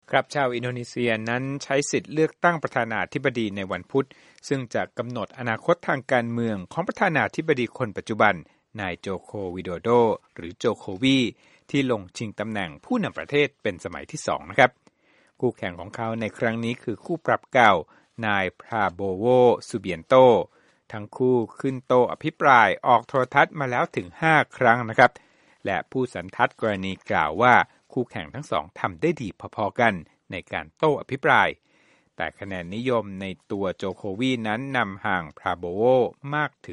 ครับชาวอินโดนีเซียนั้นใช้สิทธิ์เลือกตั้งประธานาธิบดีในวันพุธซึ่งจะกำหนดอนาคตทางการเมืองของประธานาธิบดีคนปัจจุบันนายโจโควิโดโดหรือโจโควีที่ลงชิงตำแหน่งผู้นำประเทศเป็นสมัยที่2นะครับคู่แข่งของเขาในครั้งนี้คือคู่ปรับเก่านายพราโบโวซูเบียนโตทั้งคู่ขึ้นโต้อภิปรายออกโทรทัศน์มาแล้วถึง5ครั้งนะครับและผู้สันทัดกรณีกล่าวว่าคู่แข่งทั้งสองทำได้ดีพอๆกันในการโต้อภิปรายแต่คะแนนนิยมในตัวโจโควีนั้นนำห่างพราโบโวมากถึง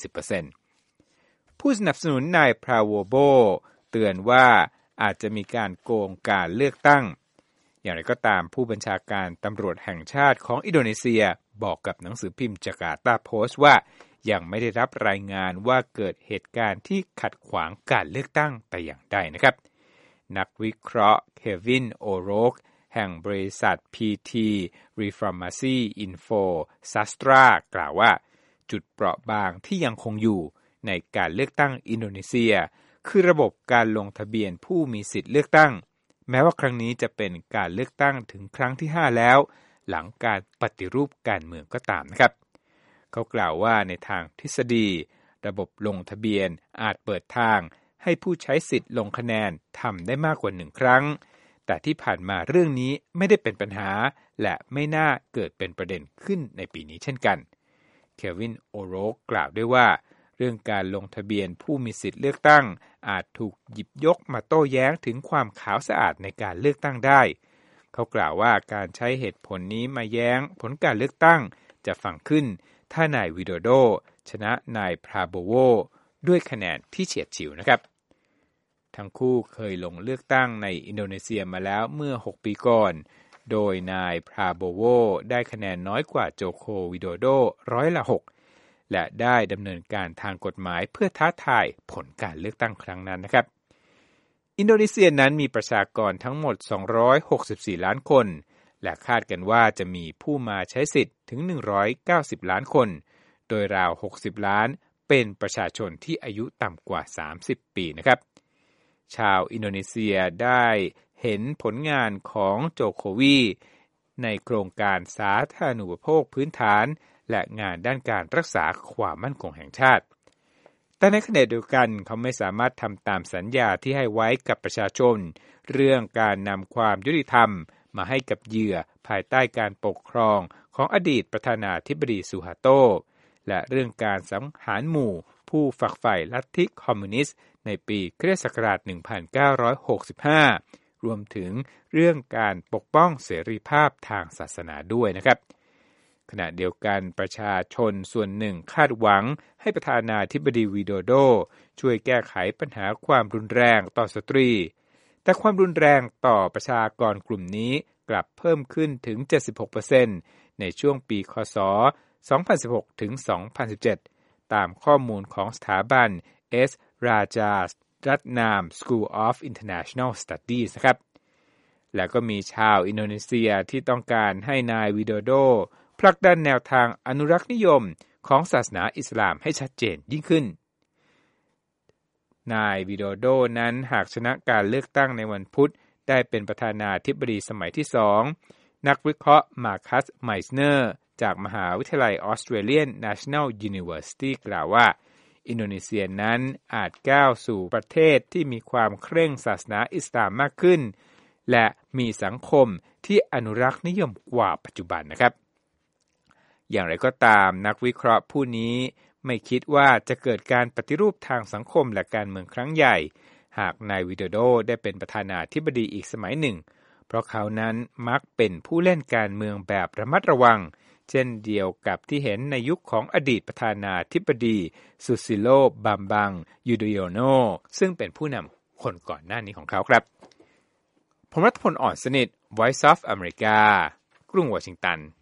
20% ผู้สนับสนุนนายพราโบโวเตือนว่าอาจจะมีการโกงการเลือกตั้งอย่างไรก็ตามผู้บัญชาการตำรวจแห่งชาติของอินโดนีเซียบอกกับหนังสือพิมพ์จาการ์ตาโพสต์ว่ายังไม่ได้รับรายงานว่าเกิดเหตุการณ์ที่ขัดขวางการเลือกตั้งแต่อย่างใดนะครับนักวิเคราะห์เควินโอโรกแห่งบริษัท PT Reformasi Info Sastra กล่าวว่าจุดเปราะบางที่ยังคงอยู่ในการเลือกตั้งอินโดนีเซียคือระบบการลงทะเบียนผู้มีสิทธิ์เลือกตั้งแม้ว่าครั้งนี้จะเป็นการเลือกตั้งถึงครั้งที่5แล้วหลังการปฏิรูปการเมืองก็ตามนะครับเขากล่าวว่าในทางทฤษฎีระบบลงทะเบียนอาจเปิดทางให้ผู้ใช้สิทธิ์ลงคะแนนทำได้มากกว่า1ครั้งแต่ที่ผ่านมาเรื่องนี้ไม่ได้เป็นปัญหาและไม่น่าเกิดเป็นประเด็นขึ้นในปีนี้เช่นกันเควินโอโรกกล่าวด้วยว่าเรื่องการลงทะเบียนผู้มีสิทธิ์เลือกตั้งอาจถูกหยิบยกมาโต้แย้งถึงความขาวสะอาดในการเลือกตั้งได้เขากล่าวว่าการใช้เหตุผลนี้มาแย้งผลการเลือกตั้งจะฟังขึ้นถ้านายวิโดโดชนะนายพราโบโวด้วยคะแนนที่เฉียดฉิวนะครับทั้งคู่เคยลงเลือกตั้งในอินโดนีเซียมาแล้วเมื่อ6ปีก่อนโดยนายพราโบโวได้คะแนนน้อยกว่าโจโควิโดโด6%และได้ดำเนินการทางกฎหมายเพื่อท้าทายผลการเลือกตั้งครั้งนั้นนะครับอินโดนีเซียนั้นมีประชากรทั้งหมด264ล้านคนและคาดกันว่าจะมีผู้มาใช้สิทธิ์ถึง190ล้านคนโดยราว60ล้านเป็นประชาชนที่อายุต่ำกว่า30ปีนะครับชาวอินโดนีเซียได้เห็นผลงานของโจโควีในโครงการสาธารณูปโภคพื้นฐานและงานด้านการรักษาความมั่นคงแห่งชาติแต่ในขณะเดียวกันเขาไม่สามารถทำตามสัญญาที่ให้ไว้กับประชาชนเรื่องการนำความยุติธรรมมาให้กับเหยื่อภายใต้การปกครองของอดีตประธานาธิบดีซูฮาโตและเรื่องการสังหารหมู่ผู้ฝักใฝ่ลัทธิคอมมิวนิสต์ในปีค.ศ. 1965รวมถึงเรื่องการปกป้องเสรีภาพทางศาสนาด้วยนะครับขณะเดียวกันประชาชนส่วนหนึ่งคาดหวังให้ประธานาธิบดีวิโดโดช่วยแก้ไขปัญหาความรุนแรงต่อสตรีแต่ความรุนแรงต่อประชากรกลุ่มนี้กลับเพิ่มขึ้นถึง 76% ในช่วงปีค.ศ. 2016 ถึง 2017 ตามข้อมูลของสถาบัน S. Rajaratnam School of International Studies นะครับและก็มีชาวอินโดนีเซียที่ต้องการให้นายวิโดโดผลักดันแนวทางอนุรักษ์นิยมของศาสนาอิสลามให้ชัดเจนยิ่งขึ้นนายวิโดโดนั้นหากชนะการเลือกตั้งในวันพุธได้เป็นประธานาธิบดีสมัยที่2นักวิเคราะห์มาร์คัสไมส์เนอร์จากมหาวิทยาลัย Australian National University กล่าวว่าอินโดนีเซียนั้นอาจก้าวสู่ประเทศที่มีความเคร่งศาสนาอิสลามมากขึ้นและมีสังคมที่อนุรักษ์นิยมกว่าปัจจุบันนะครับอย่างไรก็ตามนักวิเคราะห์ผู้นี้ไม่คิดว่าจะเกิดการปฏิรูปทางสังคมและการเมืองครั้งใหญ่หากนายวิโดโดได้เป็นประธานาธิบดีอีกสมัยหนึ่งเพราะเขานั้นมักเป็นผู้เล่นการเมืองแบบระมัดระวังเช่นเดียวกับที่เห็นในยุคของอดีตประธานาธิบดีซูซิโลบัมบังยูดิโอโนซึ่งเป็นผู้นำคนก่อนหน้านี้ของเขาครับผมรัฐพล อ่อนสนิท Voice of America กรุงวอชิงตัน